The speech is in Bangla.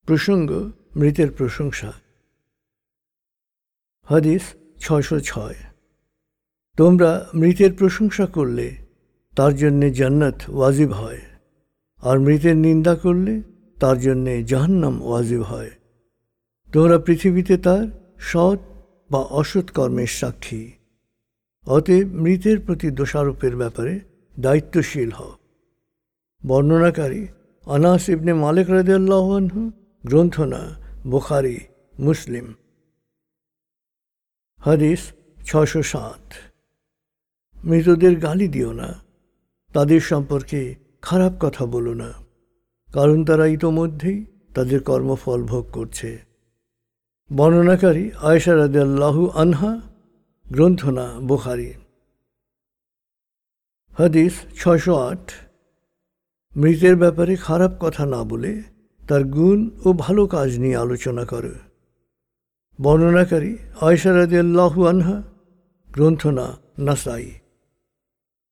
প্রসঙ্গ মৃতের প্রশংসা। হাদিস ৬০৬। তোমরা মৃতের প্রশংসা করলে তার জন্যে জান্নাত ওয়াজিব হয়, আর মৃতের নিন্দা করলে তার জন্যে জাহান্নাম ওয়াজিব হয়। তোমরা পৃথিবীতে তার সৎ বা অসৎ কর্মের সাক্ষী, অতএব মৃতের প্রতি দোষারোপের ব্যাপারে দায়িত্বশীল হও। বর্ণনাকারী আনাস ইবনে মালিক রাদিয়াল্লাহু আনহু, গ্রন্থনা বুখারী, মুসলিম। হাদিস ৬০৭। মৃতদের গালি দিও না, তাদের সম্পর্কে খারাপ কথা বলো না, কারণ তারা ইতোমধ্যেই তাদের কর্মফল ভোগ করছে। বর্ণনাকারী আয়েশা রাদিয়াল্লাহু আনহা, গ্রন্থনা বুখারী। হাদিস ৬০৮। মৃতের ব্যাপারে খারাপ কথা না বলে তার গুণ ও ভালো কাজ নিয়ে আলোচনা করো। বর্ণনাকারী আয়েশা রাদিয়াল্লাহু আনহা, গ্রন্থনা নাসাই।